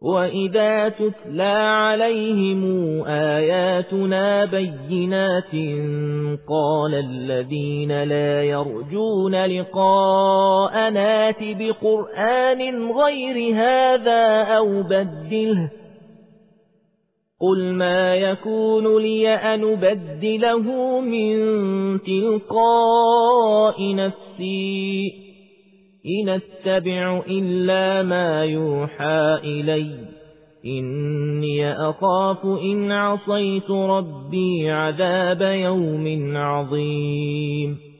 وَإِذَا تُتْلَى عَلَيْهِمْ آيَاتُنَا بَيِّنَاتٍ قَالَ الَّذِينَ لَا يَرْجُونَ لِقَاءَنَا ائْتِ بِقُرْآنٍ غَيْرِ هَذَا أَوْ بَدِّلْهُ قُلْ مَا يَكُونُ لِي أَنْ أُبَدِّلَهُ مِنْ تِلْقَاءِ نَفْسِي إِنْ أَتَّبِعُ إِلَّا مَا يُوحَى إِلَيَّ إِنِّي أَخَافُ إِنْ عَصَيْتُ رَبِّي عَذَابَ يَوْمٍ عَظِيمٍ